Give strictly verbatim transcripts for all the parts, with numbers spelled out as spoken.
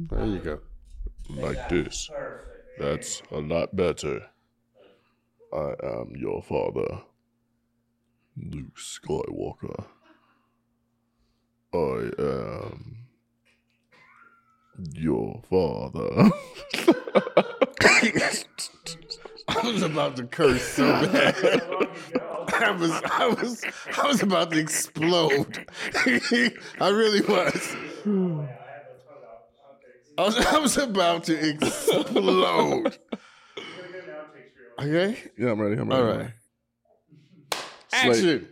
There you go. Like this. That's a lot better. I am your father, Luke Skywalker. I am your father. I was about to curse so bad. I was, I was, I was about to explode. I really was. I was, I was about to explode. Okay? Yeah, I'm ready. I'm ready. All right. Action.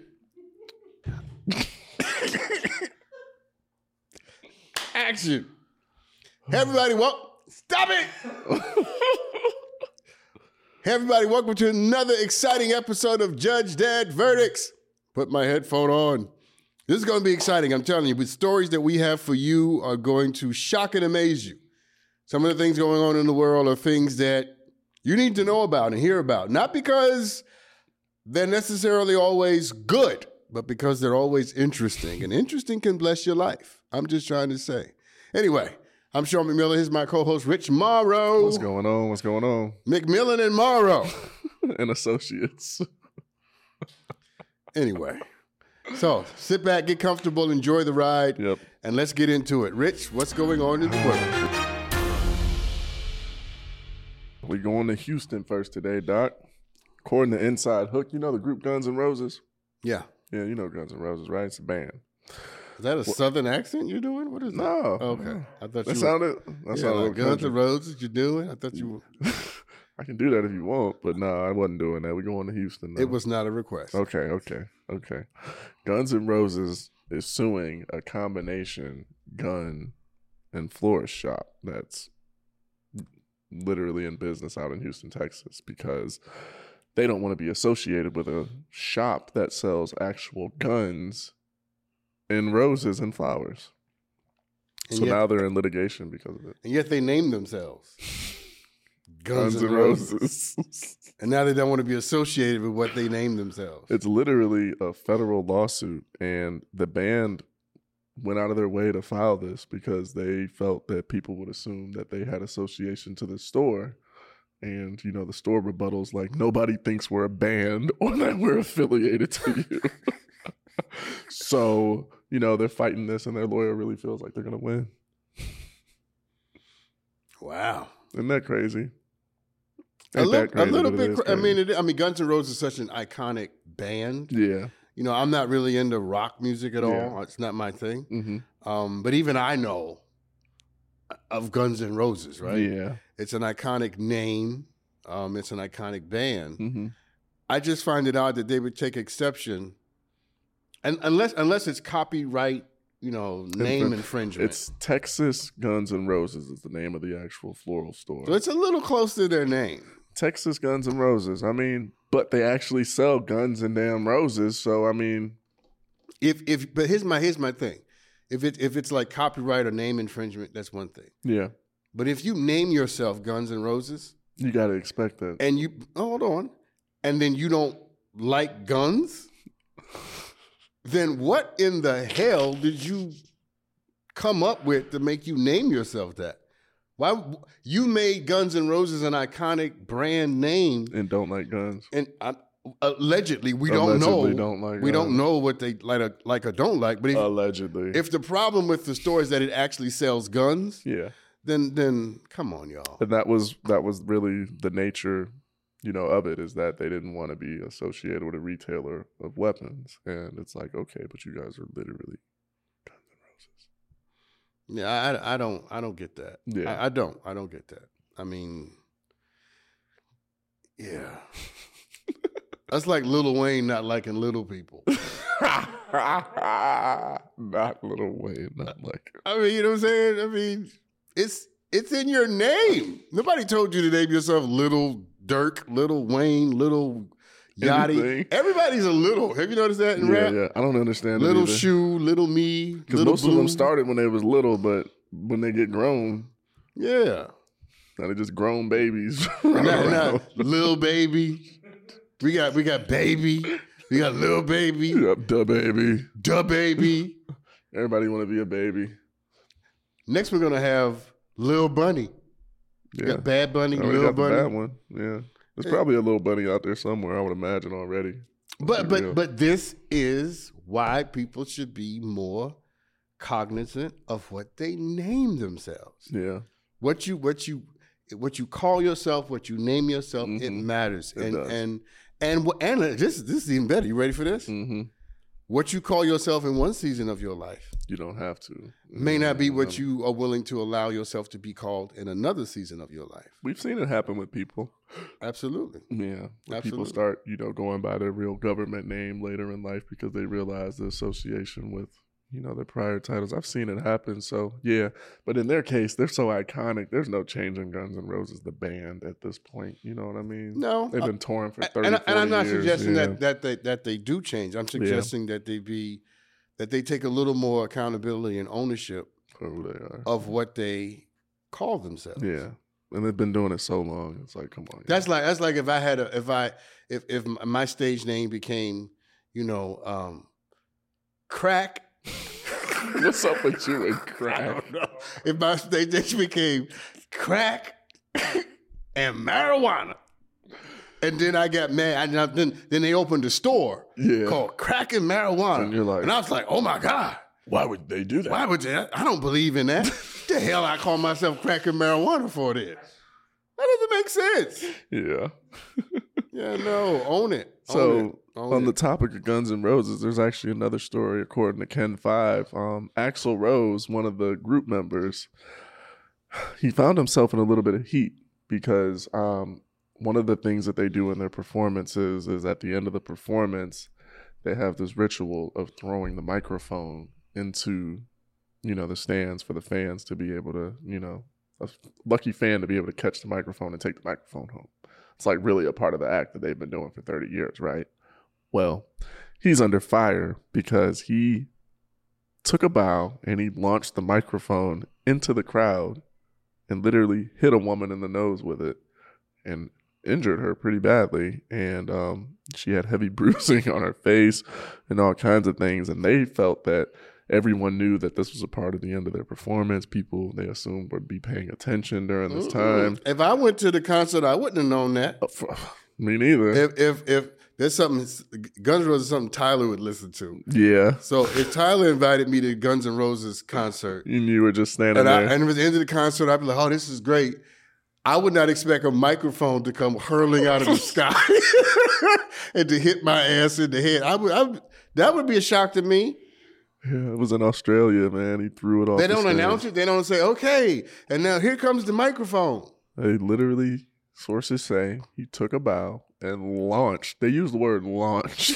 Action. Hey, everybody, well, stop it. Hey, everybody, welcome to another exciting episode of Judge Dad Verdicts. Put my headphone on. This is going to be exciting. I'm telling you, the stories that we have for you are going to shock and amaze you. Some of the things going on in the world are things that you need to know about and hear about. Not because they're necessarily always good, but because they're always interesting. And interesting can bless your life. I'm just trying to say. Anyway, I'm Sean McMillan. Here's my co-host, Rich Morrow. What's going on? What's going on? McMillan and Morrow. And associates. Anyway, so sit back, get comfortable, enjoy the ride, Yep. and let's get into it. Rich, what's going on in the world? We're going to Houston first today, Doc. According to Inside Hook, you know the group Guns N' Roses? Yeah. Yeah, you know Guns N' Roses, right? It's a band. Is that a What? southern accent you're doing? What is that? No. Okay. no. I thought That you sounded, were, that yeah, sounded like like Guns country. N' Roses you're doing? I thought you were, I can do that if you want, but no, I wasn't doing that. We're going to Houston now. it was not a request. Okay, okay, okay. Guns N' Roses is suing a combination gun and florist shop that's literally in business out in Houston, Texas, because they don't want to be associated with a shop that sells actual guns and roses and flowers. And so yet- now they're in litigation because of it. And yet they named themselves Guns, Guns N' N' Roses. Roses. And now they don't want to be associated with what they named themselves. It's literally a federal lawsuit, and the band went out of their way to file this because they felt that people would assume that they had association to the store. And, you know, the store rebuttals like, nobody thinks we're a band or that we're affiliated to you. So, you know, they're fighting this, and their lawyer really feels like they're going to win. Wow. Isn't that crazy? A Ain't little, that crazy, a little but it bit. is Cra- I crazy. mean, it, I mean, Guns N' Roses is such an iconic band. Yeah. You know, I'm not really into rock music at Yeah. all. It's not my thing. Mm-hmm. Um, but even I know of Guns N' Roses, right? Yeah. It's an iconic name. Um, it's an iconic band. Mm-hmm. I just find it odd that they would take exception, and unless unless it's copyright, you know, name Infring- infringement. It's Texas Guns N' Roses is the name of the actual floral store. So it's a little close to their name. Texas Guns N' Roses. I mean, but they actually sell guns and damn roses. So I mean, If if but here's my here's my thing. If it if it's like copyright or name infringement, that's one thing. yeah, But if you name yourself Guns N' Roses you got to expect that. and you hold on, and then you don't like guns, then what in the hell did you come up with to make you name yourself that? Why you made Guns N' Roses an iconic brand name, And don't like guns. and uh, allegedly we don't Allegedly know. don't like we don't guns. know what they like, or, like or don't like. But if, Allegedly. if the problem with the store is that it actually sells guns, yeah. then then come on, y'all. And that was that was really the nature, you know, of it, is that they didn't want to be associated with a retailer of weapons. And it's like, okay, but you guys are literally Guns N' Roses. Yeah, I, I don't I don't get that. Yeah. I, I don't I don't get that. I mean, yeah, that's like Lil Wayne not liking little people. Not Lil Wayne, not like it. I mean, you know what I'm saying? I mean, it's it's in your name. Nobody told you to name yourself Little Dirk, Little Wayne, Little Yachty. Anything. Everybody's a little. Have you noticed that in Yeah, rap? yeah. I don't understand Little it either. Shoe, Little Me, Because Little most Blue. of them started when they was little, but when they get grown, Yeah. now they're just grown babies. Now, running now, around. Lil Baby. We got we got Baby. We got Lil Baby. Yep, duh baby. Da Baby. Everybody want to be a baby. Next, we're gonna have Lil Bunny. You Yeah. got Bad Bunny, Already Lil got the Bunny. bad one. Yeah. There's probably a Lil Bunny out there somewhere, I would imagine already. But Be real. but but this is why people should be more cognizant of what they name themselves. Yeah. What you what you what you call yourself, what you name yourself, it Mhm. matters. It and does. and and wh- and this this is even better. You ready for this? Mm-hmm. What you call yourself in one season of your life You don't have to. may not be what Um, you are willing to allow yourself to be called in another season of your life. We've seen it happen with people. Absolutely. Yeah. When people Absolutely. start, you know, going by their real government name later in life because they realize the association with, you know, their prior titles. I've seen it happen. So, yeah. But in their case, they're so iconic. There's no change in Guns N' Roses, the band, at this point. You know what I mean? No. They've uh, been touring for thirty, and, I- and I'm not years. suggesting yeah. that that they that they do change. I'm suggesting that they be that they take a little more accountability and ownership For who they are. of what they call themselves. Yeah. And they've been doing it so long. It's like, come on. That's like that's like if I had a if I if if my stage name became, you know, um, Crack. What's up with you and I crack? don't know. If my stage name became Crack and Marijuana, and then I got mad, and I, then then they opened a store Yeah. called Crack and Marijuana, And you're like- and I was like, oh my God. Why would they do that? Why would you? I don't believe in that. The hell I call myself cracking marijuana for this? That doesn't make sense. Yeah. Yeah, no, own it. Own So it. Own on it. the topic of Guns N' Roses, there's actually another story according to Ken Five. Um, Axl Rose, one of the group members, he found himself in a little bit of heat because um, one of the things that they do in their performances is at the end of the performance, they have this ritual of throwing the microphone into, you know, the stands for the fans to be able to, you know, a lucky fan to be able to catch the microphone and take the microphone home. It's like really a part of the act that they've been doing for thirty years, right? Well, he's under fire because he took a bow and he launched the microphone into the crowd and literally hit a woman in the nose with it and injured her pretty badly. And um, she had heavy bruising on her face and all kinds of things. And they felt that everyone knew that this was a part of the end of their performance. People, they assumed, would be paying attention during this time. If I went to the concert, I wouldn't have known that. Me neither. If if if there's something Guns N' Roses is something Tyler would listen to. Yeah. So if Tyler invited me to Guns N' Roses concert, And you were just standing and I, there. and at the end of the concert, I'd be like, "Oh, this is great." I would not expect a microphone to come hurling out of the sky and to hit my ass in the head. I would, I would, that would be a shock to me. Yeah, it was in Australia, man. He threw it off. They the don't stage. announce it. They don't say, "Okay, and now here comes the microphone." They literally, sources say, he took a bow and launched. They use the word launched.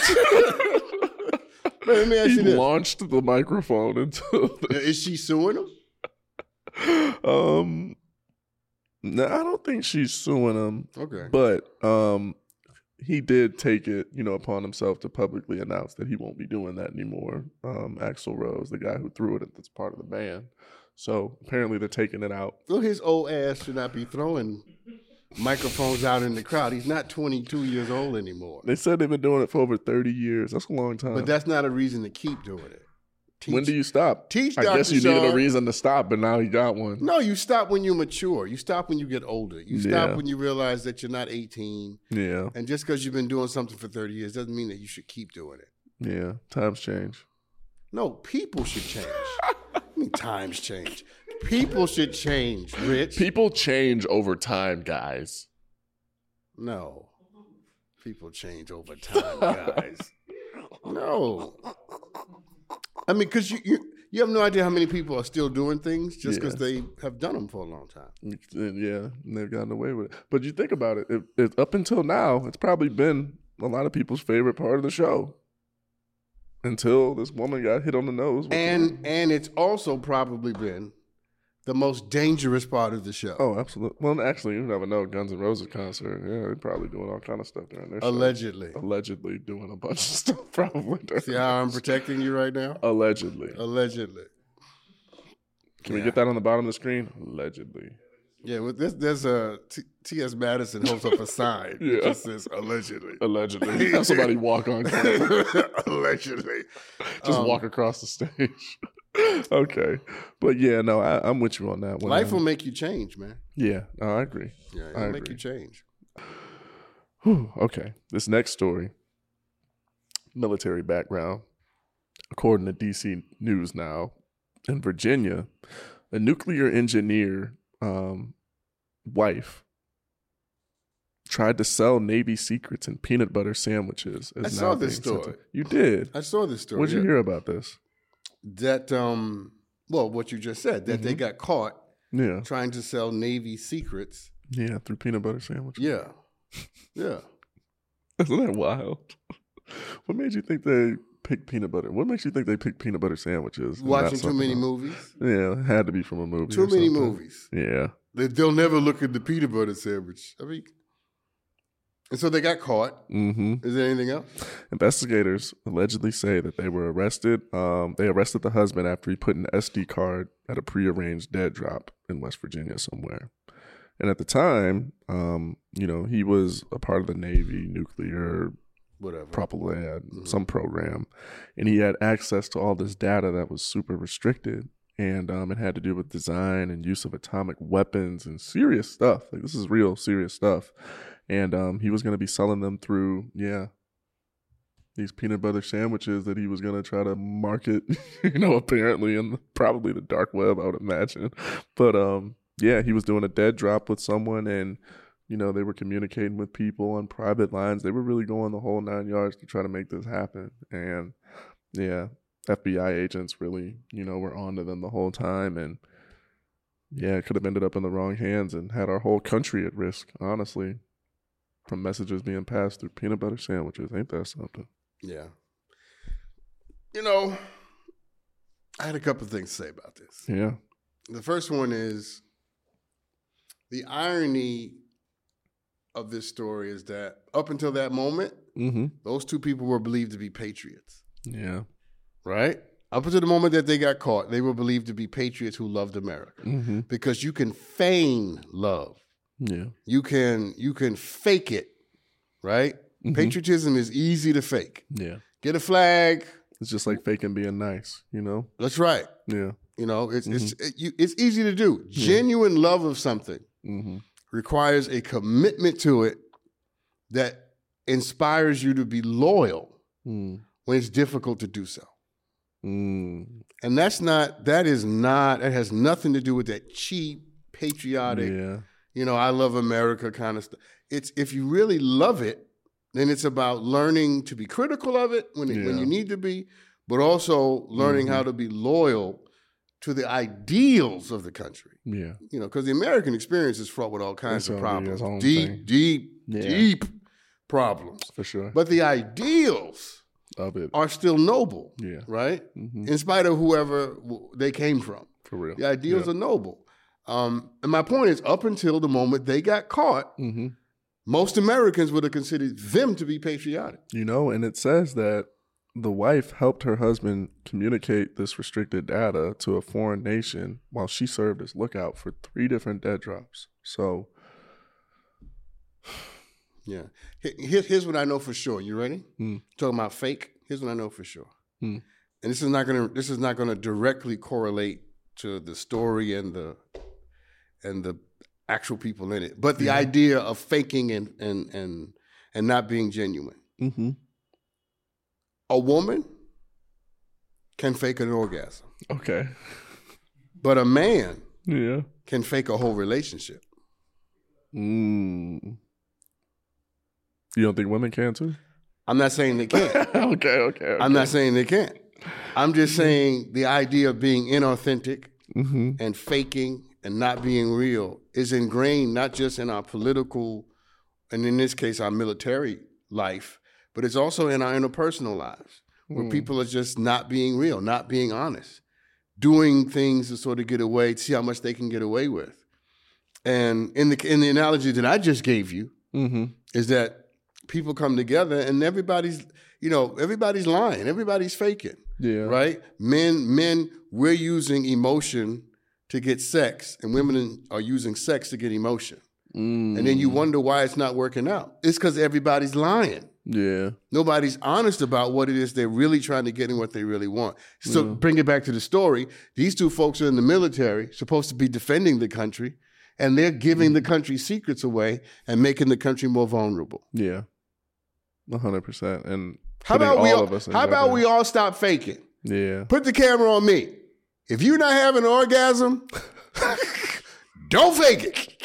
Let me ask he you this: launched the microphone into the, Is she suing him? um no, I don't think she's suing him. Okay. But um he did take it, you know, upon himself to publicly announce that he won't be doing that anymore. Um Axl Rose, the guy who threw it, that's part of the band. So apparently they're taking it out. Well, his old ass should not be throwing microphones out in the crowd. He's not twenty-two years old anymore. They said they've been doing it for over thirty years. That's a long time. But that's not a reason to keep doing it. Teach, when do you stop? teach I guess Doctor you needed a Shaw- reason to stop, but now you got one. No, you stop when you mature. You stop when you get older. You stop Yeah. when you realize that you're not eighteen. Yeah, And just because you've been doing something for thirty years doesn't mean that you should keep doing it. yeah. Times change. No, people should change. I mean, times change. People should change, Rich. People change over time, guys. No. People change over time, guys. No. I mean, because you, you you have no idea how many people are still doing things just because Yeah. they have done them for a long time. And yeah, and they've gotten away with it. But you think about it, it, it, up until now, it's probably been a lot of people's favorite part of the show. Until this woman got hit on the nose. with And the- and it's also probably been the most dangerous part of the show. oh, absolutely. Well, actually, you never know. Guns N' Roses concert, yeah, they're probably doing all kind of stuff during their show. Allegedly. Allegedly doing a bunch of stuff, probably. during See how I'm protecting you right now? Allegedly. Allegedly. Can we Yeah. get that on the bottom of the screen? Allegedly. Yeah, well, there's, there's a T- T.S. Madison holds up a sign. Yeah. It just says allegedly. Allegedly. Have somebody walk on camera. Allegedly. Just Um, walk across the stage. Okay. But yeah, no, I, I'm with you on that one. Life will make you change, man. Yeah, no, I agree. Yeah, it'll I make agree. you change. Whew, okay. This next story, military background. According to D C News Now, in Virginia, a nuclear engineer um, wife tried to sell Navy secrets and peanut butter sandwiches. I is saw now this being sent story. to- You did? I saw this story. What did you yeah. hear about this? That, um, well, what you just said, that they Mhm. got caught Yeah. trying to sell Navy secrets. Yeah, through peanut butter sandwiches. Yeah. Yeah. Isn't that wild? What made you think they picked peanut butter? What makes you think they picked peanut butter sandwiches? and not Watching too something many else? movies. Yeah, it had to be from a movie. Too or many something. movies. Yeah. They, they'll never look at the peanut butter sandwich. I mean, and so they got caught. Mm-hmm. Is there anything else? Investigators allegedly say that they were arrested. Um, they arrested the husband after he put an S D card at a prearranged dead drop in West Virginia somewhere. And at the time, um, you know, he was a part of the Navy nuclear Whatever. propellant, Mhm. some program, and he had access to all this data that was super restricted, and um, it had to do with design and use of atomic weapons and serious stuff. Like this is real serious stuff, and um, he was going to be selling them through, yeah, these peanut butter sandwiches that he was going to try to market, you know, apparently in the, probably the dark web, I would imagine, but um, yeah, he was doing a dead drop with someone and. You know, they were communicating with people on private lines. They were really going the whole nine yards to try to make this happen. And yeah, F B I agents really, you know, were onto them the whole time. And yeah, it could have ended up in the wrong hands and had our whole country at risk, honestly, from messages being passed through peanut butter sandwiches. Ain't that something? Yeah. You know, I had a couple of things to say about this. Yeah. The first one is the irony of this story is that up until that moment, Mm-hmm. those two people were believed to be patriots, Yeah. right? Up until the moment that they got caught, they were believed to be patriots who loved America. Mm-hmm. Because you can feign love. Yeah. You can you can fake it, right? Mhm. Patriotism is easy to fake. Yeah. Get a flag. It's just like faking being nice, you know? That's right. Yeah. You know, it's it's it, you, it's easy to do. Genuine love of something Mm-hmm. requires a commitment to it that inspires you to be loyal Mm. when it's difficult to do so. Mm. And that's not, that is not, it has nothing to do with that cheap, patriotic, Yeah. you know, I love America kind of stuff. It's, if you really love it, then it's about learning to be critical of it when, it, when Yeah. you need to be, but also learning Mhm. how to be loyal to the ideals of the country. Yeah. You know, because the American experience is fraught with all kinds It's of gonna be problems, its own deep, thing. deep, Yeah. deep problems. For sure. But the ideals Of it. are still noble, Yeah. right? Mm-hmm. In spite of whoever w- they came from, For real. the ideals Yeah. are noble. Um, and my point is, up until the moment they got caught, Mm-hmm. most Americans would have considered them to be patriotic. You know, and it says that the wife helped her husband communicate this restricted data to a foreign nation while she served as lookout for three different dead drops. So, Yeah. Here- Here's, here's what I know for sure. You ready? Hmm. Talking about fake. Here's what I know for sure. Hmm. And this is not gonna. This is not gonna directly correlate to the story and the and the actual people in it, but the Yeah. idea of faking and and and and not being genuine. mm-hmm. A woman can fake an orgasm, Okay. but a man Yeah. can fake a whole relationship. Mm. You don't think women can too? I'm not saying they can't. okay, okay, okay. I'm not saying they can't. I'm just saying the idea of being inauthentic Mm-hmm. and faking and not being real is ingrained not just in our political, and in this case, our military life, but it's also in our interpersonal lives, where Mm. people are just not being real, not being honest, doing things to sort of get away, to see how much they can get away with. And in the in the analogy that I just gave you, Mm-hmm. is that people come together and everybody's, you know, everybody's lying, everybody's faking. Yeah. Right? Men, men, we're using emotion to get sex, and women are using sex to get emotion. Mm. And then you wonder why it's not working out. It's because everybody's lying. Yeah. Nobody's honest about what it is they're really trying to get and what they really want. So Yeah. bring it back to the story. These two folks are in the military, supposed to be defending the country, and they're giving the country secrets away and making the country more vulnerable. Yeah. one hundred percent. And How putting about we all all, of us in how about jeopardy. we all stop faking? Yeah. Put the camera on me. If you're not having an orgasm, don't fake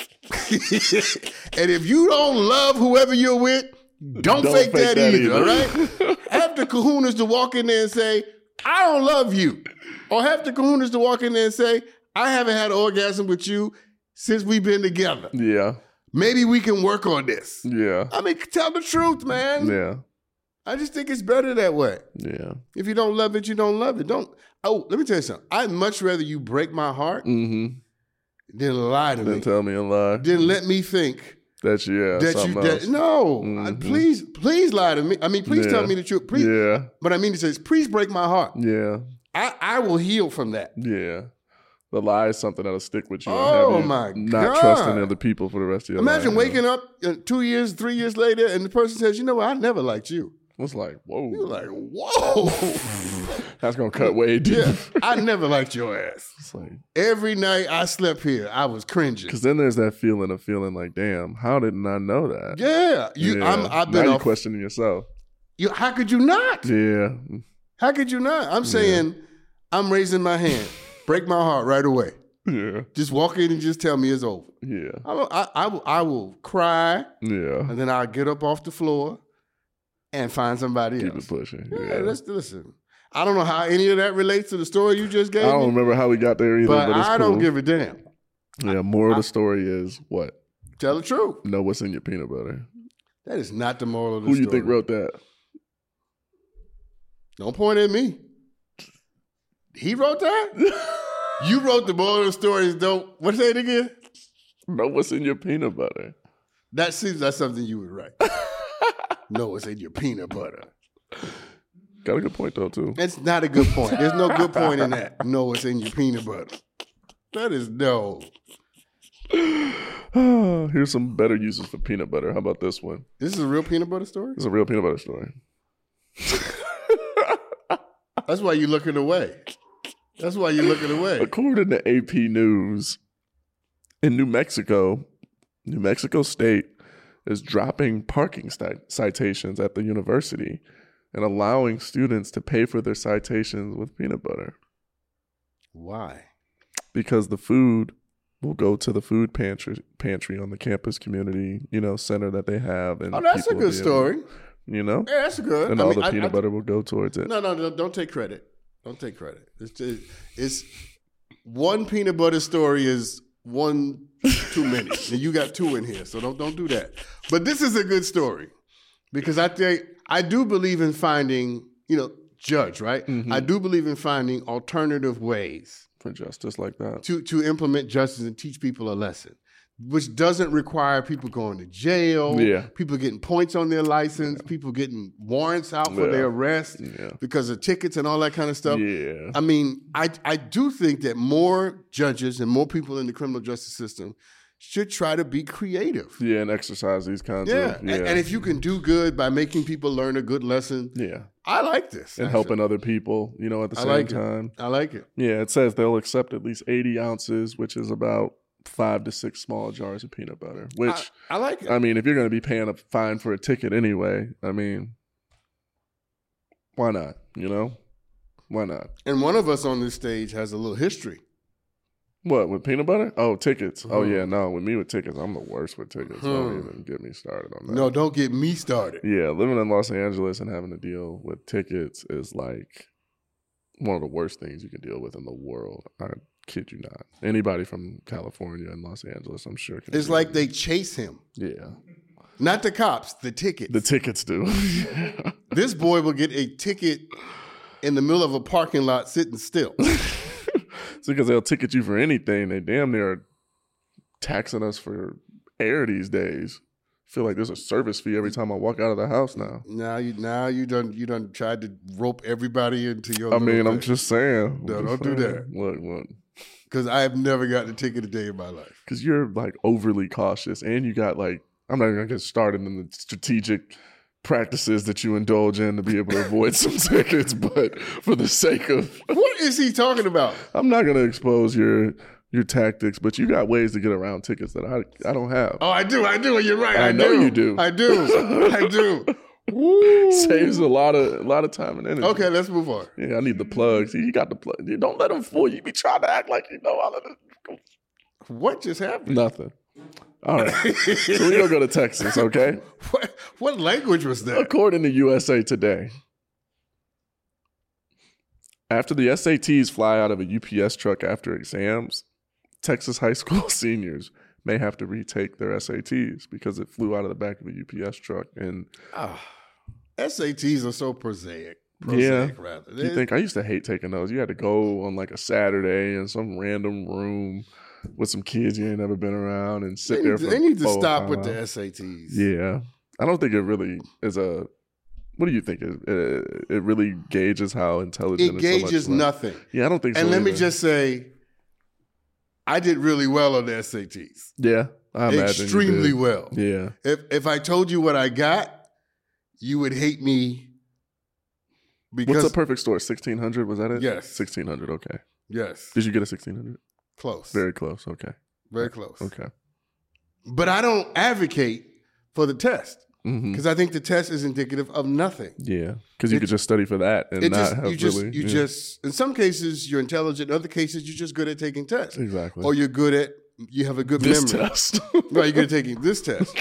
it. And if you don't love whoever you're with, don't, Don't fake, fake that, that either, either. all right? Have the kahunas to walk in there and say, I don't love you. Or have the kahunas to walk in there and say, I haven't had an orgasm with you since we've been together. Yeah. Maybe we can work on this. Yeah. I mean, tell the truth, man. Yeah. I just think it's better that way. Yeah. If you don't love it, you don't love it. Don't. Oh, let me tell you something. I'd much rather you break my heart Mm-hmm. than lie to Then me. tell me a lie. Then let me think That's yeah. that you. something That, else. no, Mhm. I- please, please lie to me. I mean, please tell Yeah. me the truth. Please. Yeah. But I mean to say is, please break my heart. Yeah. I, I will heal from that. Yeah. The lie is something that'll stick with you. and Oh, have you my not God. trusting other people for the rest of your Imagine life. waking up uh, two years, three years later, and the person says, "You know what? I never liked you." It's like, whoa. You're like, "Whoa, That's gonna cut way deep. yeah, I never liked your ass." It's like, Every night I slept here, I was cringing. because then there's that feeling of feeling like, damn, how didn't I know that? Yeah, you. Yeah. I'm. I've been. now you off, questioning yourself. you, how could you not? Yeah. How could you not? I'm saying, I'm raising my hand. Break my heart right away. Yeah. Just walk in and just tell me it's over. Yeah. I, will- I, I, will, I will cry, Yeah. and then I'll get up off the floor and find somebody Keep else. it pushing. Yeah, Yeah. let's listen. I don't know how any of that relates to the story you just gave I don't me, remember how we got there either, but, but, it's I cool. don't give a damn. Yeah, moral of the story is what? Tell the truth. Know what's in your peanut butter. That is not the moral of the Who story. you think wrote that? Don't point at me. He wrote that? You wrote the moral of the story is don't, what say it again? Know what's in your peanut butter. That seems like something you would write. No, it's in your peanut butter. Got a good point though too. That's not a good point. There's no good point in that. No, it's in your peanut butter. That is no. Here's some better uses for peanut butter. How about this one? This is a real peanut butter story? It's a real peanut butter story. That's why you're looking away. That's why you're looking away. According to A P News, in New Mexico, New Mexico State is dropping parking sti- citations at the university and allowing students to pay for their citations with peanut butter Why? because the food will go to the food pantry pantry on the campus community, you know, center that they have. And Oh, that's a people will good be able- story. You know, Yeah, that's good. and I all mean, the I- peanut I- butter will go towards it. No, no, no, don't take credit. Don't take credit. It's, just, it's one peanut butter story is one too many. And you got two in here, so don't don't do that. But this is a good story because I think I do believe in finding, you know, judge, right? Mhm. I do believe in finding alternative ways For justice like that. to to implement justice and teach people a lesson, which doesn't require people going to jail, Yeah. people getting points on their license, people getting warrants out for Yeah. their arrest Yeah. because of tickets and all that kind of stuff. Yeah. I mean, I I do think that more judges and more people in the criminal justice system should try to be creative. Yeah, and exercise these kinds Yeah. of And, yeah. and if you can do good by making people learn a good lesson, yeah. I like this. And actually. helping other people, you know, at the I same like it. time. I like it. Yeah, it says they'll accept at least eighty ounces, which is about five to six small jars of peanut butter. Which, I, I like it. I, mean, if you're going to be paying a fine for a ticket anyway, I mean, why not? You know? Why not? And one of us on this stage has a little history. What, with peanut butter? Oh, tickets. Oh, Mhm. yeah, no, with me with tickets, I'm the worst with tickets. Don't Hmm. even get me started on that. No, don't get me started. Yeah, living in Los Angeles and having to deal with tickets is like one of the worst things you can deal with in the world. I kid you not. Anybody from California and Los Angeles, I'm sure. Can It's agree like with they chase him. me. Yeah. Not the cops, the tickets. The tickets do. This boy will get a ticket in the middle of a parking lot sitting still. It's because they'll ticket you for anything. They damn near taxing us for air these days. I feel like there's a service fee every time I walk out of the house now. Now you now you done you done tried to rope everybody into your I little mean, I'm thing. just saying. I'm No, just don't do saying. that. Look, look. because I have never gotten a ticket a day in my life. Because you're like overly cautious, and you got like, I'm not gonna get started in the strategic practices that you indulge in to be able to avoid some tickets, but for the sake of What is he talking about? I'm not gonna expose your your tactics, but you got ways to get around tickets that I I don't have. Oh, I do, I do. You're right. I, I know do. you do. I do. I do. Woo. Saves a lot of a lot of time and energy. Okay, let's move on. Yeah, I need the plugs. You got the plug. You don't let them fool you. You be trying to act like you know all of this. What just happened? Nothing. All right. So we don't go to Texas, okay? What, what language was that? According to U S A Today, after the S A Ts fly out of a U P S truck after exams, Texas high school seniors may have to retake their S A Ts because it flew out of the back of a U P S truck. And oh, S A Ts are so prosaic. Yeah. Prosaic, rather. you think I used to hate taking those. You had to go on like a Saturday in some random room with some kids you ain't never been around and sit They there need, for to, they need to four or stop five with the hours. S A Ts. Yeah. I don't think it really is a. What do you think? It, it, it really gauges how intelligent It so much gauges like- nothing. Yeah, I don't think so. And let me either. just say, I did really well on the S A Ts. Yeah, I imagine. you Extremely did. well. Yeah. If if I told you what I got, you would hate me. Because What's a perfect score? sixteen hundred, was that it? Yes. sixteen hundred, okay. yes, Did you get a sixteen hundred? close, Very close, okay. very close. Okay. But I don't advocate for the test Mm-hmm. because I think the test is indicative of nothing. Yeah, because you It- could just study for that and It not just have you just really. you yeah. just in some cases you're intelligent, in other cases you're just good at taking tests, Exactly. or you're good at you have a good this memory. test. Right, you're good at taking this test.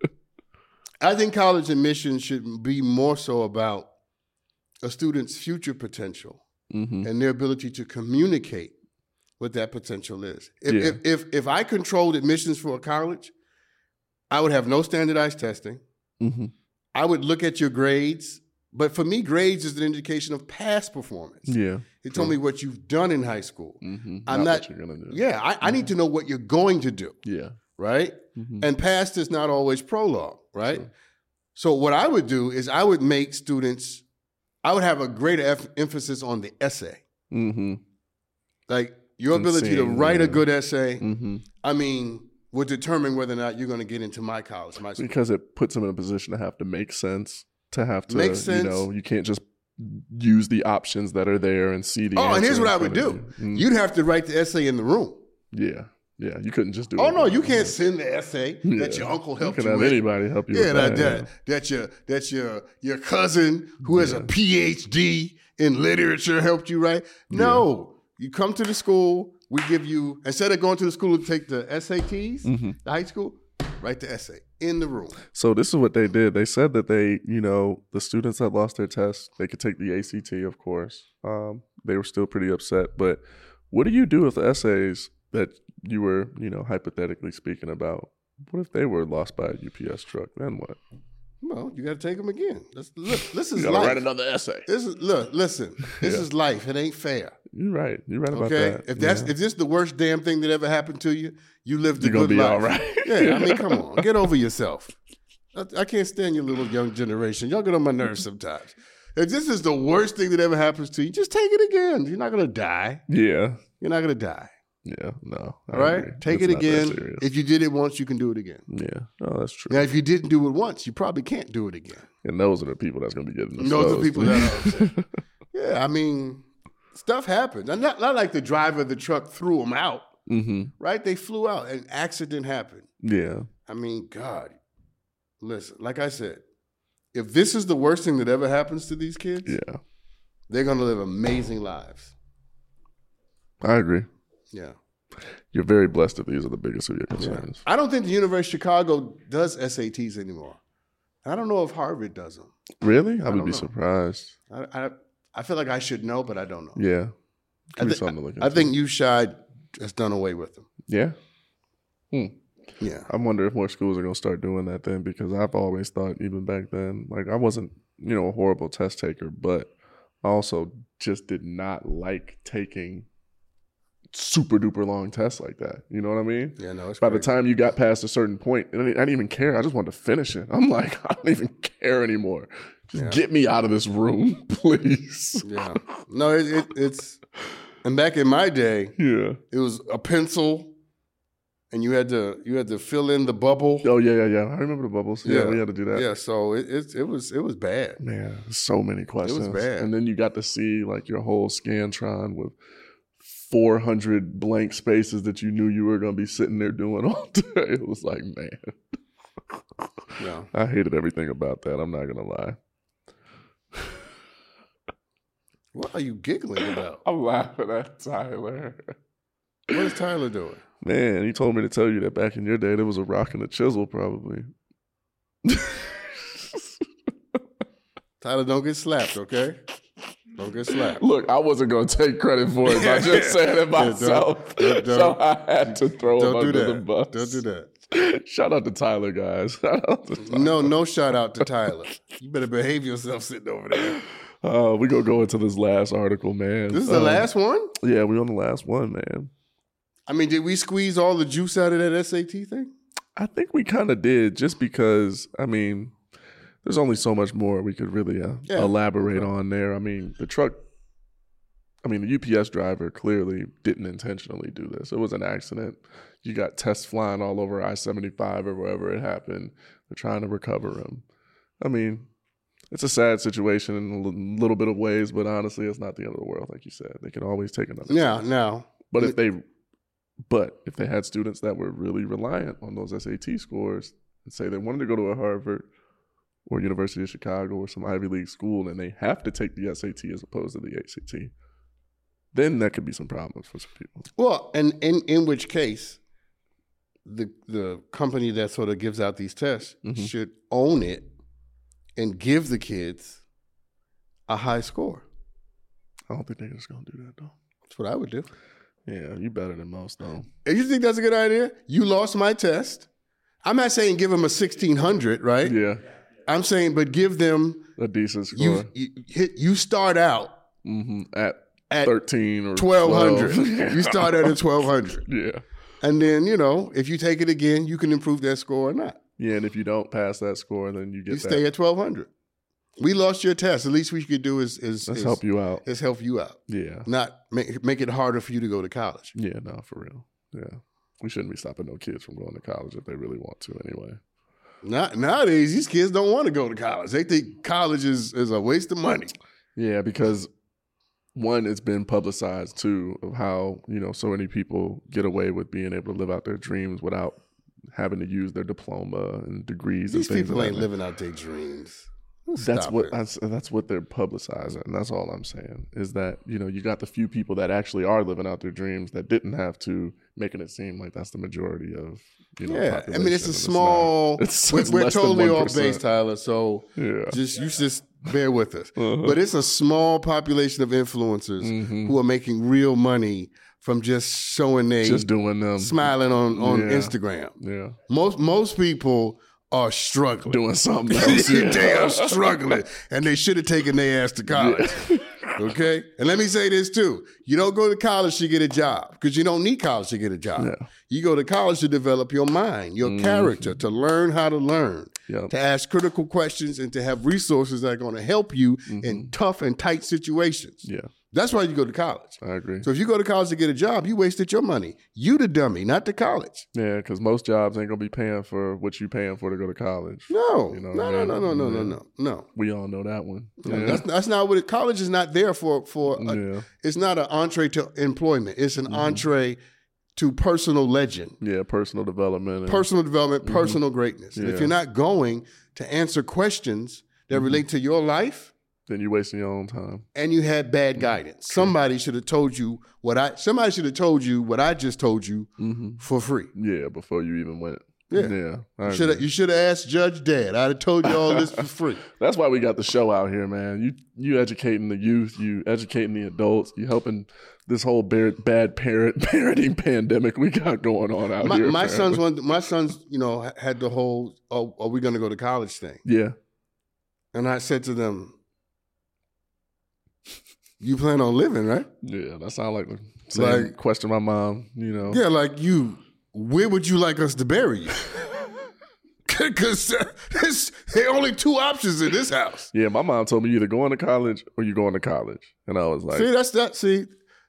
I think college admission should be more so about a student's future potential mm-hmm. and their ability to communicate what that potential is. If, Yeah. if, if, if I controlled admissions for a college, I would have no standardized testing. Mm-hmm. I would look at your grades, but for me, grades is an indication of past performance. Yeah. It told me what you've done in high school. Mm-hmm. I'm not, not- what you're gonna do. Yeah, I, I need to know what you're going to do, Yeah. right? Mm-hmm. And past is not always prologue, right? Sure. So what I would do is I would make students, I would have a greater eff- emphasis on the essay. Mm-hmm. Like your And ability to seeing, write a yeah. good essay, Mm-hmm. I mean, would determine whether or not you're going to get into my college, my school. Because it puts them in a position to have to make sense, to have to, Make sense. you know, you can't just use the options that are there and see the Oh, and answer here's what in I would front do. of you. Mm. You'd have to write the essay in the room. Yeah. Yeah. You couldn't just do Oh it. no, you can't send the essay Yeah. that your uncle helped you you, can have with. anybody help you Yeah, with that, that. that, that your that your your cousin who has Yeah. a P H D in literature helped you write. No, you come to the school. We give you instead of going to the school to take the S A Ts, Mhm. the high school, write the essay in the room. So this is what they did. They said that they, you know, the students that lost their test, they could take the A C T, of course. Um, they were still pretty upset. But what do you do with the essays that you were, you know, hypothetically speaking about? What if they were lost by a U P S truck? Then what? Well, you got to take them again. Let's, look, this is You gotta life. write another essay. This is look. Listen, this Yeah. is life. It ain't fair. You're right. You're right about Okay, that. if that's Yeah. if this is the worst damn thing that ever happened to you, you lived a You're gonna good be life. all right. Yeah, I mean, come on, get over yourself. I, I can't stand your little young generation. Y'all get on my nerves sometimes. If this is the worst thing that ever happens to you, just take it again. You're not gonna die. Yeah. You're not gonna die. Yeah. No. I All right, agree. take It's it not that again. serious. If you did it once, you can do it again. Yeah. Oh, that's true. Now, if you didn't do it once, you probably can't do it again. And those are the people that's gonna be getting Those are the exposed. people that are upset. Yeah, I mean, stuff happens. And not, not like the driver of the truck threw them out, mm-hmm. right? They flew out. An accident happened. Yeah. I mean, God, listen, like I said, if this is the worst thing that ever happens to these kids, Yeah. they're going to live amazing lives. I agree. Yeah. You're very blessed if these are the biggest of your concerns. I don't think the University of Chicago does S A Ts anymore. I don't know if Harvard does them. Really? I, would don't be know. surprised. I, I, I feel like I should know, but I don't know. Yeah. I, Give me thi- something to look into. I think U S C I has done away with them. Yeah. Hmm. Yeah. I wonder if more schools are going to start doing that then, because I've always thought, even back then, like I wasn't, you know, a horrible test taker, but I also just did not like taking super duper long tests like that. You know what I mean? Yeah, no, it's By the crazy. time you got past a certain point, and I didn't even care. I just wanted to finish it. I'm like, I don't even care anymore. Just Yeah. get me out of this room, please. Yeah. No, it, it, it's And back in my day, Yeah. it was a pencil, and you had to you had to fill in the bubble. Oh yeah, yeah, yeah. I remember the bubbles. Yeah, Yeah. we had to do that. Yeah, so it it, it was it was bad. Man, so many questions. bad. And then you got to see like your whole Scantron with four hundred blank spaces that you knew you were going to be sitting there doing all day. It was like, man. Yeah. I hated everything about that. I'm not going to lie. What are you giggling about? I'm laughing at Tyler. What is Tyler doing? Man, he told me to tell you that back in your day, there was a rock and a chisel probably. Tyler, don't get slapped, okay? Don't get slapped. Look, I wasn't going to take credit for it. I just said it myself. don't- don't- so I had to throw him Don't do under the that. bus. Don't do that. Shout out to Tyler, guys. Shout out to Tyler. No, no shout out to Tyler. You better behave yourself sitting over there. Uh, we gonna go into this last article, man. This is the Um, last one? Yeah, we on the last one, man. I mean, did we squeeze all the juice out of that S A T thing? I think we kind of did, just because. I mean, there's only so much more we could really uh, Yeah. elaborate on there. I mean, the truck. I mean, the U P S driver clearly didn't intentionally do this. It was an accident. You got tests flying all over I seventy-five or wherever it happened. They're trying to recover him. I mean, it's a sad situation in a l- little bit of ways, but honestly, it's not the end of the world, like you said. They can always take another. Now, now. But if they, but if they had students that were really reliant on those S A T scores and say they wanted to go to a Harvard or University of Chicago or some Ivy League school, and they have to take the S A T as opposed to the A C T, then that could be some problems for some people. Well, and in, in which case, the the company that sort of gives out these tests Mhm. should own it and give the kids a high score. I don't think they're just gonna do that though. That's what I would do. Yeah, you better than most though. And you think that's a good idea? You lost my test. I'm not saying give them a sixteen hundred, right? Yeah, I'm saying, but give them a decent score. you you, hit, you start out hmm At, at thirteen or twelve hundred. twelve. You start out at twelve hundred. Yeah. And then, you know, if you take it again, you can improve that score or not. Yeah, and if you don't pass that score, then you get You that. stay at twelve hundred. We lost your test. The least we could do is is, Let's is help you out. is help you out. Yeah. Not make make it harder for you to go to college. Yeah, no, for real. Yeah. We shouldn't be stopping no kids from going to college if they really want to anyway. Not nowadays, these kids don't want to go to college. They think college is, is a waste of money. Yeah, because one, it's been publicized too of how, you know, so many people get away with being able to live out their dreams without having to use their diploma and degrees These and things. people of that ain't nature. living out their dreams. That's Stop what it. that's, that's what they're publicizing. And that's all I'm saying is that, you know, you got the few people that actually are living out their dreams that didn't have to, making it seem like that's the majority of, you know, Yeah, I mean, it's population, a and small. not. It's, we're it's we're less than totally one off base, percent. Tyler. So Yeah. just you just bear with us. Uh-huh. But it's a small population of influencers Mhm. who are making real money from just showing they Just doing them. smiling on on Yeah. Instagram. Yeah. Most most people are struggling. Doing something else. Yeah. They are struggling, and they should have taken their ass to college. Okay, and let me say this too: you don't go to college to get a job because you don't need college to get a job. Yeah. You go to college to develop your mind, your Mhm. character, to learn how to learn, Yep. to ask critical questions, and to have resources that are going to help you in tough and tight situations. Yeah, That's why you go to college. I agree. So if you go to college to get a job, you wasted your money. You the dummy, not the college. Yeah, because most jobs ain't gonna be paying for what you paying for to go to college. No, You know no, what no, I no, mean? no, no, no, Yeah. no, no. We all know that one. Yeah. That's, that's not what it, college is not there for. For a, yeah. it's not an entree to employment. It's an entree to personal legend, Yeah, personal development. And, personal development, personal greatness. And if Yeah. you're not going to answer questions that relate to your life, then you're wasting your own time. and you had bad guidance, somebody should have told you what I. Somebody should have told you what I just told you Mm-hmm. for free. Yeah, before you even went. Yeah. Yeah. I You should have. agree. You should have asked Judge Dad. I'd have told you all this for free. That's why we got the show out here, man. You you educating the youth, you educating the adults, you helping this whole bar- bad parent parenting pandemic we got going on out My, here. my apparently. son's one. My son's, you know, had the whole "Oh, are we going to go to college?" thing, Yeah. and I said to them, "You plan on living, right?" Yeah, that sounds like the same Like- question my mom, you know. Yeah, like you. Where would you like us to bury you? Because there's there are only two options in this house. Yeah, my mom told me you either going to college or you going to college. And I was like, See, that's that. See,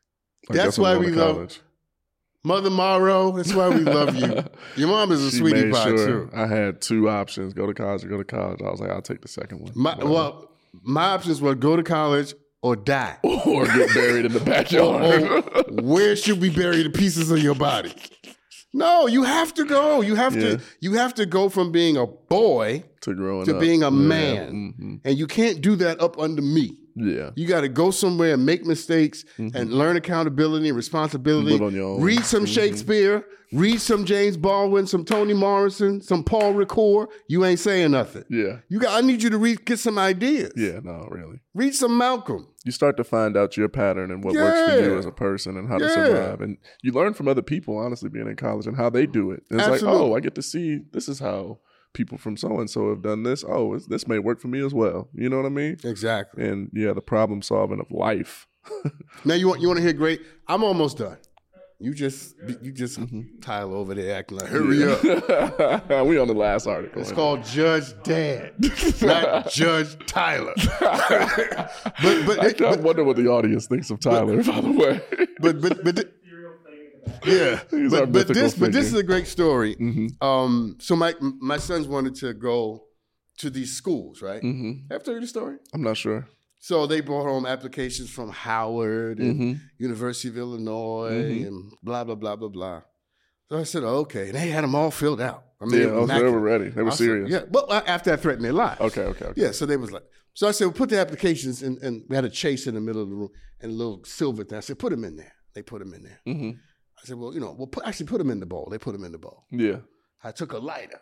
I That's guess I'm why going we to love college. Mother Morrow. That's why we love you. Your mom is a She sweetie made pie sure too. I had two options: go to college or go to college. I was like, I'll take the second one. My, well, my options were go to college or die, or get buried in the backyard. or, or where should we bury the pieces of your body? No, you have to go. You have Yeah. to. You have to go from being a boy to growing to up. being a Yeah. man, Mm-hmm. and you can't do that up under me. Yeah. You got to go somewhere and make mistakes Mm-hmm. and learn accountability and responsibility. Live on your own. Read some Mhm. Shakespeare. Read some James Baldwin, some Toni Morrison, some Paul Ricoeur. You ain't saying nothing. Yeah. You got. I need you to read, get some ideas. Yeah, no, really. Read some Malcolm. You start to find out your pattern and what works for you Yeah. as a person and how to Yeah. survive. And you learn from other people, honestly, being in college and how they do it. And it's Absolutely. like, oh, I get to see this is how people from so-and-so have done this. Oh, it's, this may work for me as well. You know what I mean? Exactly. And yeah, the problem solving of life. Now you want you want to hear great? I'm almost done. You just you just Mm-hmm. Tyler over there acting like hurry up. We on the last article. It's called Judge Dad, not Judge Tyler. but but, I, it, I but wonder what the audience thinks of Tyler, by the way. but but but th- yeah. He's our But, but mythical this but this is figure. a great story. Mm-hmm. Um, so my my sons wanted to go to these schools, right? Mm-hmm. Have I told you the story? I'm not sure. So they brought home applications from Howard and Mm-hmm. University of Illinois Mhm. and blah blah blah blah blah. So I said, oh, okay. They had them all filled out. I mean, Yeah, they were oh, so they immaculate. were ready. They were I said, serious. yeah, but after I threatened their lives. Okay, okay, okay. Yeah, so they was like, so I said, well, put the applications in, and we had a chase in the middle of the room and a little silver thing. I said, put them in there. They put them in there. Mm-hmm. I said, well, you know, well, put, actually put them in the bowl. They put them in the bowl. Yeah. I took a lighter,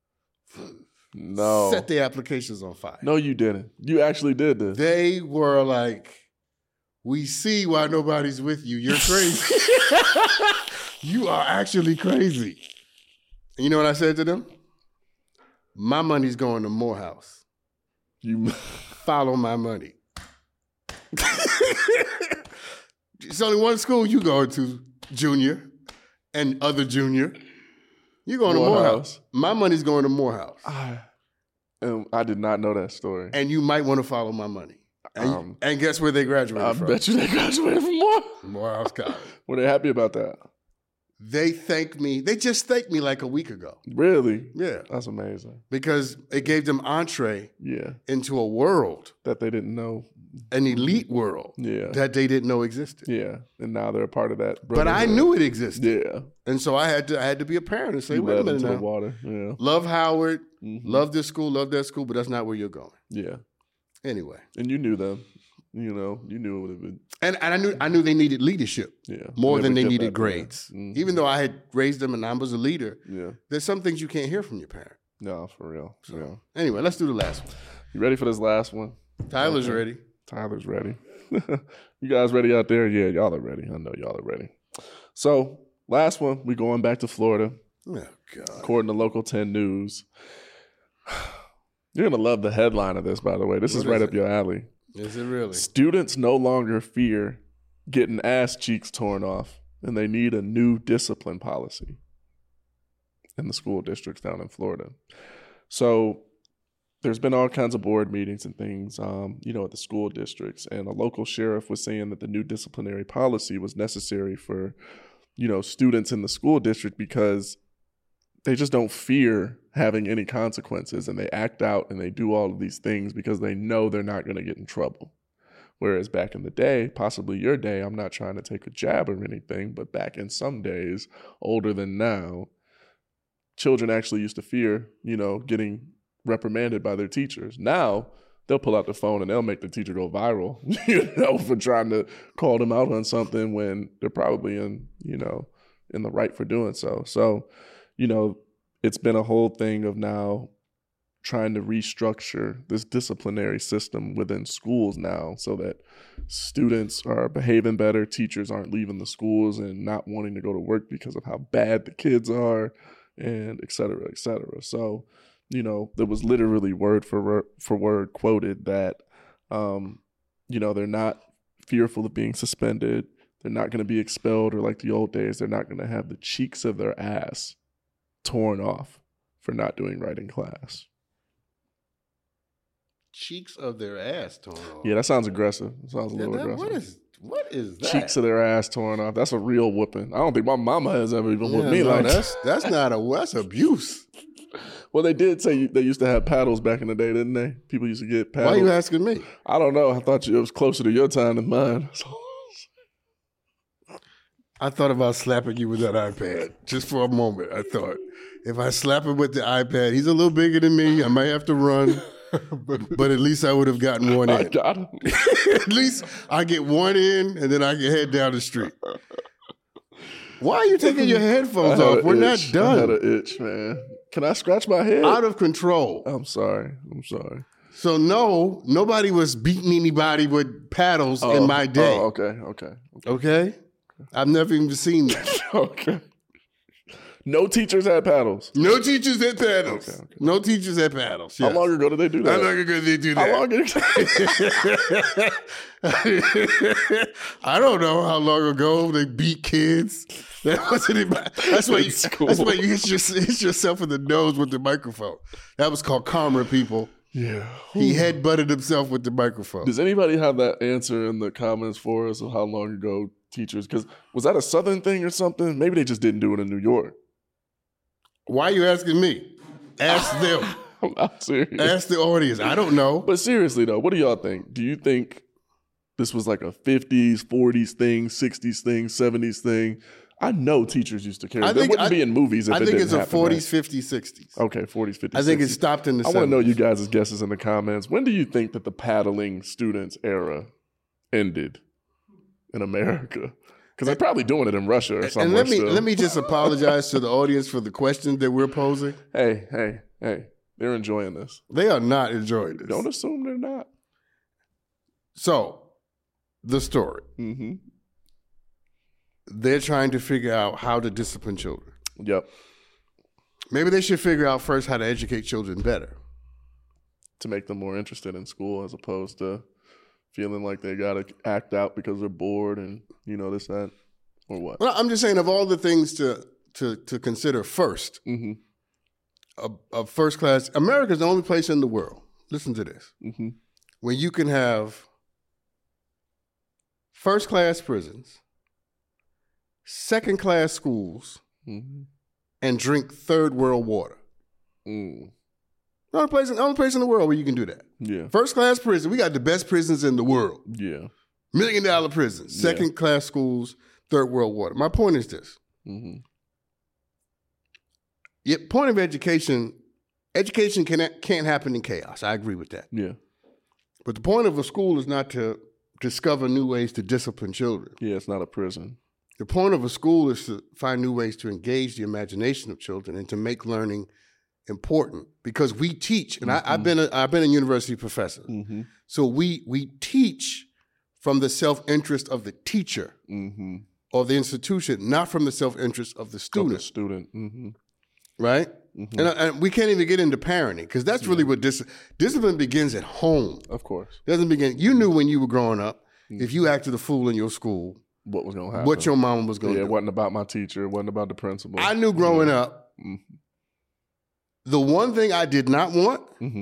No. set the applications on fire. No, you didn't. You actually did this. They were like, we see why nobody's with you. You're crazy. You are actually crazy. And you know what I said to them? My money's going to Morehouse. You. Follow my money. It's only one school you go to, junior and other junior. You're going Morehouse. to Morehouse. My money's going to Morehouse. I, and I did not know that story. And you might want to follow my money. And, Um, and guess where they graduated I from? bet you they graduated from more. Morehouse College. Were they happy about that? They thanked me. They just thanked me like a week ago. Really? Yeah. That's amazing. Because it gave them entree Yeah. into a world, That they didn't know. an elite world Yeah. that they didn't know existed. Yeah. And now they're a part of that. But I brotherhood. knew it existed. Yeah. And so I had to I had to be a parent and say, You wait a led minute into the now. water. Yeah. Love Howard, Mhm. love this school, love that school, but that's not where you're going. Yeah. Anyway. And you knew them. You know, you knew it would have been. And and I knew I knew they needed leadership Yeah. more And than would they get needed that there. grades. Mhm. Even though I had raised them and I was a leader, Yeah. there's some things you can't hear from your parent. No, for real. So Yeah. anyway, let's do the last one. You ready for this last one? Tyler's Okay. ready. Tyler's ready. You guys ready out there? Yeah, y'all are ready. I know y'all are ready. So, last one, we going back to Florida. Oh God. According to Local ten News. You're going to love the headline of this, by the way. This What is is right it? up your alley. Is it really? Students no longer fear getting ass cheeks torn off, and they need a new discipline policy in the school districts down in Florida. So there's been all kinds of board meetings and things, um, you know, at the school districts, and a local sheriff was saying that the new disciplinary policy was necessary for, you know, students in the school district because they just don't fear having any consequences, and they act out and they do all of these things because they know they're not going to get in trouble. Whereas back in the day, possibly your day, I'm not trying to take a jab or anything, but back in some days, older than now, children actually used to fear, you know, getting reprimanded by their teachers. Now, they'll pull out the phone and they'll make the teacher go viral, you know, for trying to call them out on something when they're probably in, you know, in the right for doing so. So, you know, it's been a whole thing of now trying to restructure this disciplinary system within schools now so that students are behaving better, teachers aren't leaving the schools and not wanting to go to work because of how bad the kids are, and et cetera, et cetera. So, you know, there was literally word for word, for word quoted that, um, you know, they're not fearful of being suspended. They're not going to be expelled, or like the old days, they're not going to have the cheeks of their ass torn off for not doing right in class. Cheeks of their ass torn off. Yeah, that sounds aggressive. It sounds a Yeah, little that- aggressive. what is What is that? Cheeks of their ass torn off. That's a real whooping. I don't think my mama has ever even Yeah, whooped me no, like that's that. that's not a that's abuse. Well, they did say you, they used to have paddles back in the day, didn't they? People used to get paddles. Why are you asking me? I don't know. I thought you, it was closer to your time than mine. I thought about slapping you with that iPad just for a moment. I thought if I slap him with the iPad, he's a little bigger than me. I might have to run, but, but at least I would have gotten one I in. got him. At least I get one in, and then I can head down the street. Why are you taking your headphones off? We're itch. not done. I had an itch, man. Can I scratch my head? Out of control. I'm sorry. I'm sorry. So no, nobody was beating anybody with paddles Oh, in my day. Oh, okay, okay, okay. Okay? I've never even seen that. Okay. No teachers had paddles. No teachers had paddles. Okay, okay. No teachers had paddles. How yes. long ago did they do that? How long ago did they do that? How long ago? I don't know how long ago they beat kids. That wasn't in my, that's why you, that's why you hit, your, hit yourself in the nose with the microphone. That was called karma, people. Yeah. He headbutted himself with the microphone. Does anybody have that answer in the comments for us of how long ago teachers? Because was that a Southern thing or something? Maybe they just didn't do it in New York. Why are you asking me? Ask them. I'm not serious. Ask the audience. I don't know. But seriously though, what do y'all think? Do you think this was like a fifties, forties thing, sixties thing, seventies thing? I know teachers used to carry. I They think- wouldn't I- be in movies if I it think didn't it's a happen, forties, right? fifties, sixties. Okay, forties, fifties, I think it sixties. stopped in the I want to know seventies. you guys' guesses in the comments. When do you think that the paddling students era ended in America? Because they're probably doing it in Russia or somewhere. And let me still. let me just apologize to the audience for the questions that we're posing. Hey, hey, hey! They're enjoying this. They are not enjoying this. Don't assume they're not. So, the story. Mm-hmm. They're trying to figure out how to discipline children. Yep. Maybe they should figure out first how to educate children better. To make them more interested in school as opposed to feeling like they got to act out because they're bored and, you know, this, that, or what. Well, I'm just saying of all the things to to to consider first, Mm-hmm. a, a first class, America's the only place in the world, listen to this, Mm-hmm. where you can have first class prisons, second class schools, Mm-hmm. and drink third world water. Mm. The only place, the only place in the world where you can do that. Yeah. First class prison, we got the best prisons in the world. Yeah. Million dollar prisons, Yeah. second class schools, third world water. My point is this. Mm-hmm. Yet point of education, education can, can't happen in chaos. I agree with that. Yeah. But the point of a school is not to discover new ways to discipline children. Yeah, it's not a prison. The point of a school is to find new ways to engage the imagination of children and to make learning important. Because we teach, and Mm-hmm. I, I've been a, I've been a university professor, Mm-hmm. so we we teach from the self-interest of the teacher Mm-hmm. or the institution, not from the self-interest of the student, Student. Mm-hmm. right? Mm-hmm. And, and we can't even get into parenting because that's really what dis- discipline begins at home. Of course. It doesn't begin. You knew when you were growing up, Mm-hmm. if you acted a fool in your school, What was going to happen? what your mama was going Yeah, to it do. wasn't about my teacher. It wasn't about the principal. I knew growing up, Mhm. the one thing I did not want, Mm-hmm.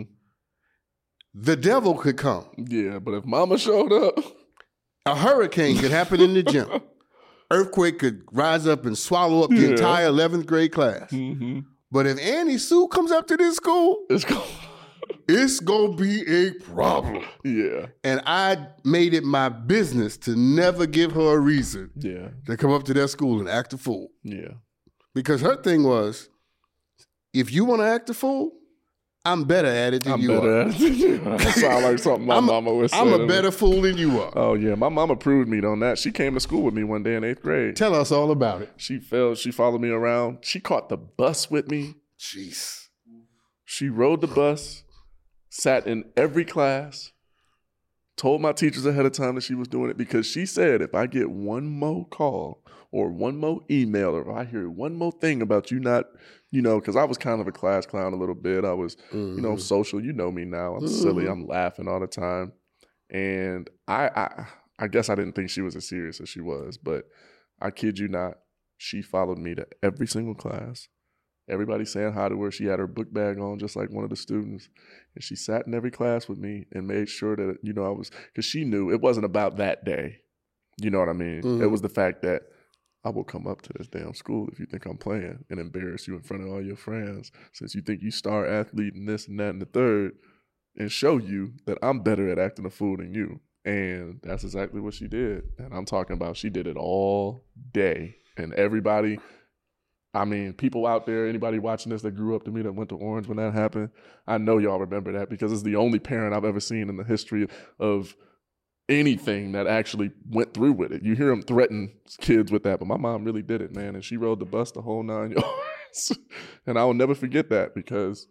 the devil could come. Yeah, but if mama showed up. A hurricane could happen in the gym. Earthquake could rise up and swallow up the Yeah. entire eleventh grade class. Mm-hmm. But if Annie Sue comes up to this school, It's cool. it's going to be a problem. Yeah. And I made it my business to never give her a reason Yeah. to come up to that school and act a fool. Yeah. Because her thing was, if you want to act a fool, I'm better at it than I'm you better are. at it. That sound like something my I'm, mama would say. I'm to a me. better fool than you are. Oh yeah, my mama proved me on that. She came to school with me one day in eighth grade. Tell us all about it. She fell. She followed me around. She caught the bus with me. Jeez. She rode the bus, sat in every class, told my teachers ahead of time that she was doing it because she said if I get one more call or one more email or if I hear one more thing about you not, you know, because I was kind of a class clown a little bit. I was, Mm-hmm. you know, social. You know me now. I'm silly. I'm laughing all the time. And I, I, I guess I didn't think she was as serious as she was, but I kid you not, she followed me to every single class. Everybody saying hi to her. She had her book bag on just like one of the students. And she sat in every class with me and made sure that, you know, I was, because she knew it wasn't about that day. You know what I mean? Mhm. It was the fact that I will come up to this damn school if you think I'm playing and embarrass you in front of all your friends since you think you star athlete and this and that and the third and show you that I'm better at acting a fool than you. And that's exactly what she did. And I'm talking about she did it all day. And everybody, I mean, people out there, anybody watching this that grew up to me that went to Orange when that happened, I know y'all remember that because it's the only parent I've ever seen in the history of anything that actually went through with it. You hear them threaten kids with that, but my mom really did it, man. And she rode the bus the whole nine yards. And I will never forget that because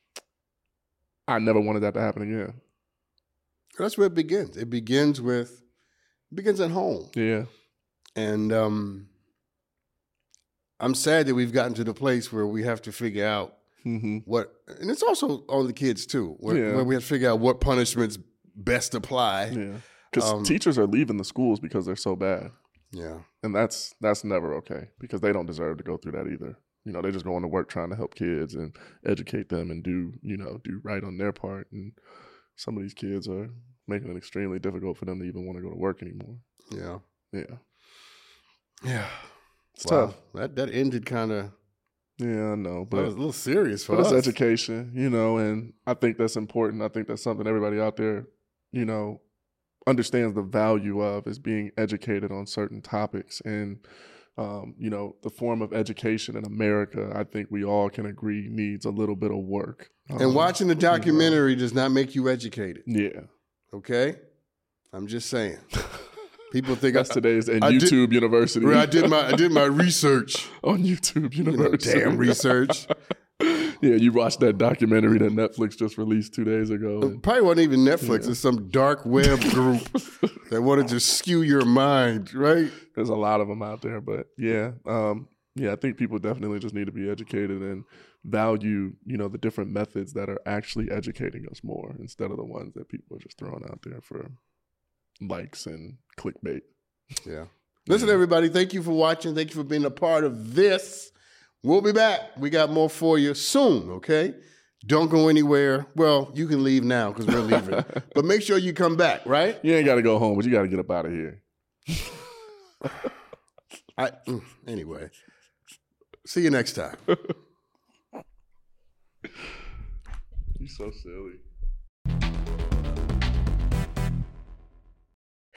I never wanted that to happen again. That's where it begins. It begins with, it begins at home. Yeah. And um, I'm sad that we've gotten to the place where we have to figure out Mm-hmm. what, and it's also on the kids too, where, Yeah. where we have to figure out what punishments best apply. Yeah. Because Um, teachers are leaving the schools because they're so bad. Yeah. And that's that's never okay because they don't deserve to go through that either. You know, they're just going to work trying to help kids and educate them and do, you know, do right on their part. And some of these kids are making it extremely difficult for them to even want to go to work anymore. Yeah. Yeah. Yeah. It's Wow. tough. That that ended kind of, Yeah, I know. that But was a little serious for But us. it's education, you know, and I think that's important. I think that's something everybody out there, you know, understands the value of is being educated on certain topics. And, um, you know, the form of education in America, I think we all can agree needs a little bit of work. And Um, watching the documentary does not make you educated. Yeah. Okay? I'm just saying. People think That's I, today's and I did- YouTube University. I did my I did my research. on YouTube You know, University. damn research. Yeah, you watched that documentary that Netflix just released two days ago. and- Probably wasn't even Netflix. It's some dark web group that wanted to skew your mind, right? There's a lot of them out there, but yeah, um, yeah, I think people definitely just need to be educated and value, you know, the different methods that are actually educating us more instead of the ones that people are just throwing out there for likes and clickbait. Yeah. Listen, everybody, thank you for watching. Thank you for being a part of this. We'll be back. We got more for you soon, okay? Don't go anywhere. Well, you can leave now because we're leaving. But make sure you come back, right? You ain't got to go home, but you got to get up out of here. I, mm, anyway, see you next time. You're so silly.